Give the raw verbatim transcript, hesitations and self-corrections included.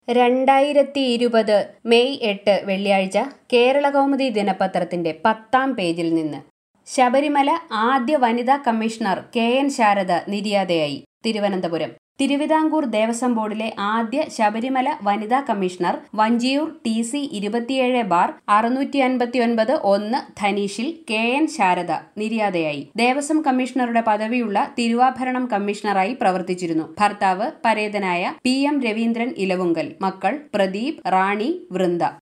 രണ്ടായിരത്തി ഇരുപത് മെയ് എട്ട് വെള്ളിയാഴ്ച കേരളകൗമുദി ദിനപത്രത്തിന്റെ പത്താം പേജിൽ നിന്ന് ശബരിമല ആദ്യ വനിതാ കമ്മീഷണർ കെ എൻ ശാരദ നിര്യാതയായി. തിരുവനന്തപുരം തിരുവിതാംകൂർ ദേവസ്വം ബോർഡിലെ ആദ്യ ശബരിമല വനിതാ കമ്മീഷണർ വഞ്ചിയൂർ ടി സി ഇരുപത്തിയേഴ് ബാർ അറുന്നൂറ്റി അൻപത്തി ഒൻപത് ഒന്ന് ധനീഷിൽ കെ എൻ ശാരദ നിര്യാതയായി. ദേവസ്വം കമ്മീഷണറുടെ പദവിയുള്ള തിരുവാഭരണം കമ്മീഷണറായി പ്രവർത്തിച്ചിരുന്നു. ഭർത്താവ് പരേതനായ പി എം രവീന്ദ്രൻ ഇലവുങ്കൽ. മക്കൾ പ്രദീപ്, റാണി, വൃന്ദ.